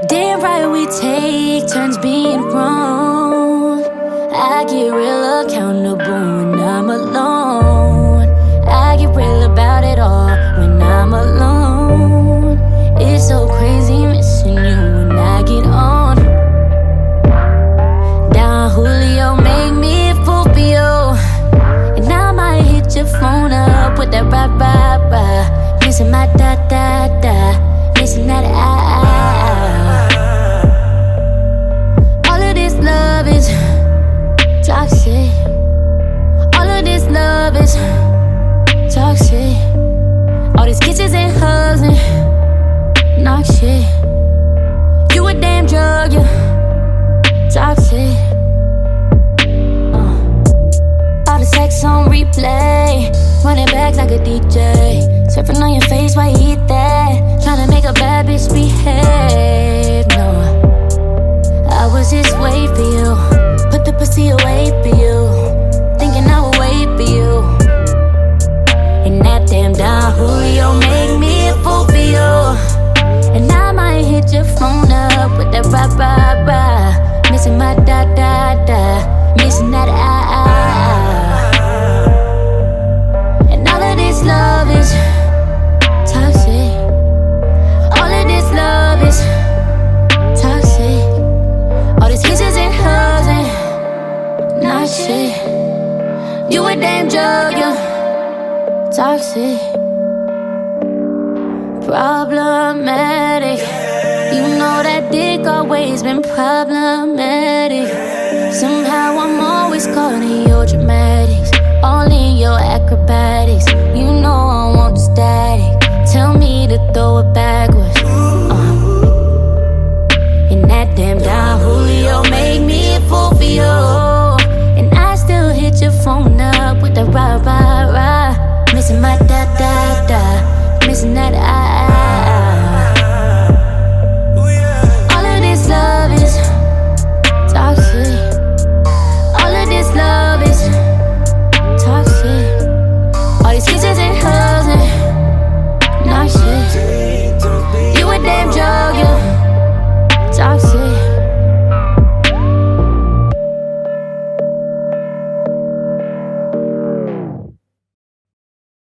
Damn right we take turns being wrong. I get real accountable when I'm alone. I get real about it all when I'm alone. It's so crazy missing you when I get on. Down Julio, make me Fulvio. And I might hit your phone up with that rah rah rah. Missing my da da da, missing that All of this love is toxic. All of this love is toxic. All these kisses and hugs and knock shit. You a damn drug, you toxic. All the sex on replay, running back like a DJ. Surfing on your face while you eat that. Tryna make a bad bitch behave. No, I was just wait for you. Put the pussy away for you. Thinking I would wait for you. And that damn Don Julio make me a fool for you. And I might hit your phone up with that rah rah rah. Missing my da da da, missing that And all of this love is toxic. All of this love is toxic. All these kisses and hugs and not shit. You a damn drug, you toxic. Problematic. You know that dick always been problematic. Somehow I'm always caught in your dramatics, all in your acrobatics. You know I want the static. Tell me to throw it backwards.